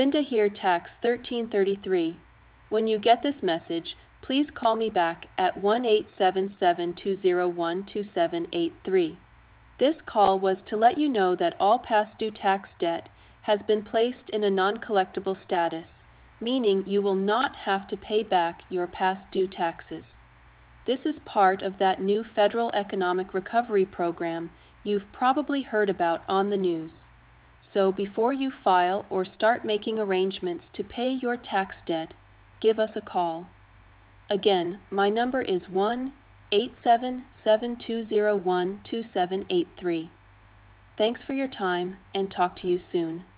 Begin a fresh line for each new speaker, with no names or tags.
Linda here, tax 1333. When you get this message, please call me back at 1-877-201-2783. This call was to let you know that all past due tax debt has been placed in a non-collectible status, meaning you will not have to pay back your past due taxes. This is part of that new federal economic recovery program you've probably heard about on the news. So before you file or start making arrangements to pay your tax debt, give us a call. Again, my number is 1-877-201-2783. Thanks for your time, and talk to you soon.